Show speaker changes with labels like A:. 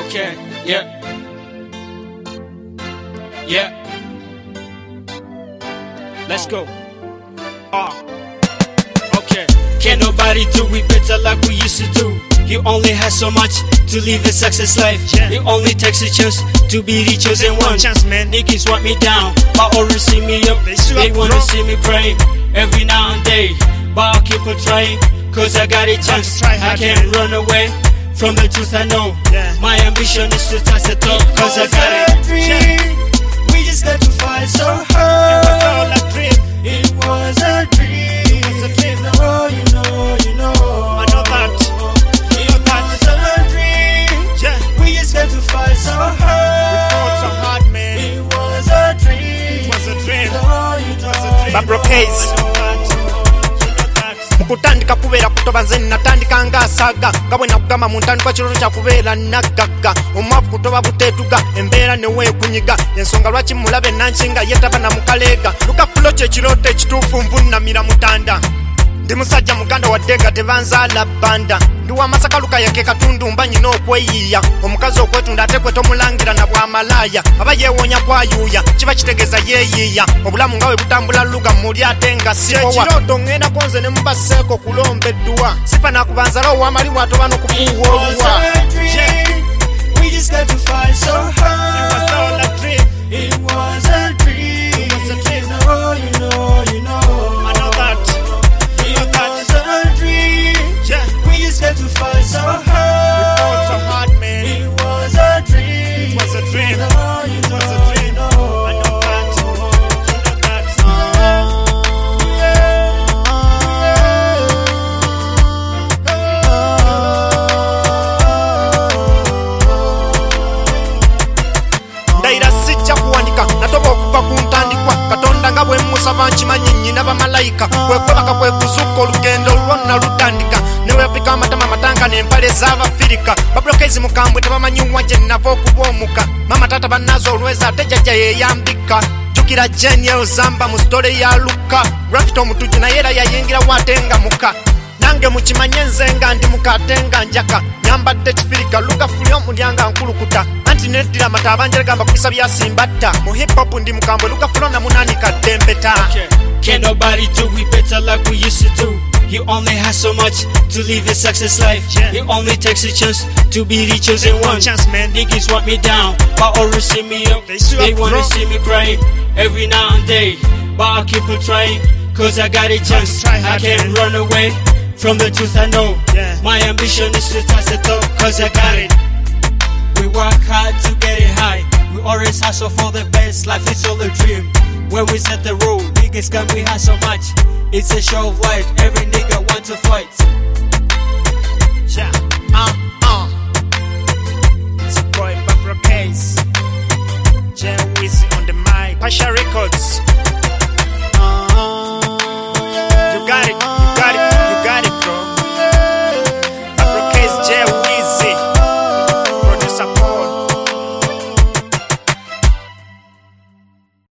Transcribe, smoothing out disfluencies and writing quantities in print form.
A: Okay, yeah. Yeah. Let's go. Okay. Can't nobody do it better like we used to do. You only had so much to live a success life. It only takes a chance to be the chosen one.
B: Chance, man.
A: Niggas want me down, but always see me up. They wanna see me crying every now and then, but I'll keep on trying, cause I got a chance. I can't run away from the truth I know. My ambition is to touch the top, cause I got it.
C: We just got to fight so hard.
B: It was all a dream.
C: It was a dream.
B: It was a dream.
C: Oh, you know.
B: I know that.
C: It was a dream. We just got to fight so hard.
B: We fought so hard, man.
C: It was a dream.
B: It was a dream.
C: Oh, you know.
B: Babro Case. Mukutandika kubeera kutoba nze natandika ng'asaga nga bwe nakugamba mu ntandikwa kirooto kya kubeera nagagga omwavu kutoba buteetuga embeera ne weekunyiga ensonga lwaki mulabe nankinga yeetaba na mukaleega lukafulo kye kirooto ekituufu nvunnamira mutanda ndi musajja muganda wadde nga tebanzaala bbanda ndi wa Masaka Lukaya ke katundu mba nyina okweyiiya omukazi okwetunda ate gwe tomulangira na bwamalaaya aba yeewoonya kwayuuya kiba kitegeeza yeeyiiya obulamu nga bwe butambula luga muli ate nga sibowa kirooto ŋŋendako nze ne mubaseeko kulomba edduwa sifa nakubanzala ow'amalimu atoba n'okufuuwa oluwa.
C: We just got to fight so hard.
B: It was all a dream.
C: It was a dream.
B: It was a dream.
C: Oh, you know.
B: I know that.
C: It was a dream. We just got to fight so hard.
B: We fought so hard, man.
C: It was a dream.
B: It was a dream.
C: Oh, you
B: It was a
C: know.
B: dream. I know that. You know that. Ndayira sijja kuwanika natoba okuva ku ntandikwa Katonda nga bwe musaba nkimanyi nnyina bamalayika kwekwebaka kwe kuzuuka olugendo lwonna lutandika ne weepika amatama amatanga n'empale z'Abafirika Bablokezi mukambwe tebamanyiwa gye nava okuba omuka mama taata bannaazo olweza ate jjajja yeeyambika jjukira Jane Yozamba mu sitole ya Luka Rapito omutuju naye era yayingirawo ate nga muka nange mukimanye nze nga ndi muka ate nga njaka nyambadde kifirika lugafuli omulyanga nkulukuta anti neddira amata abanjere gamba kubisa byasimbatta mu hip hop ndi mukambwe lugafulo na munanika ddembeta.
A: Can't nobody do it better like we used to do. You only had so much to live a success life. It only takes a chance to be the chosen one.
B: Chance, man.
A: Niggas want me down, but always see me up. They wanna see me crying every now and then, but I'll keep on trying, cause I got a chance. I can't run away from the truth I know. My ambition is to touch the top, cause I got it. We work hard to get it high. We always hustle for the best. Life is all a dream. When we set the road, niggas can we have so much. It's a show of life. Every nigga want to fight.
B: It's boy Babro Case. Jay Wizzy on the mic. Pasha Records.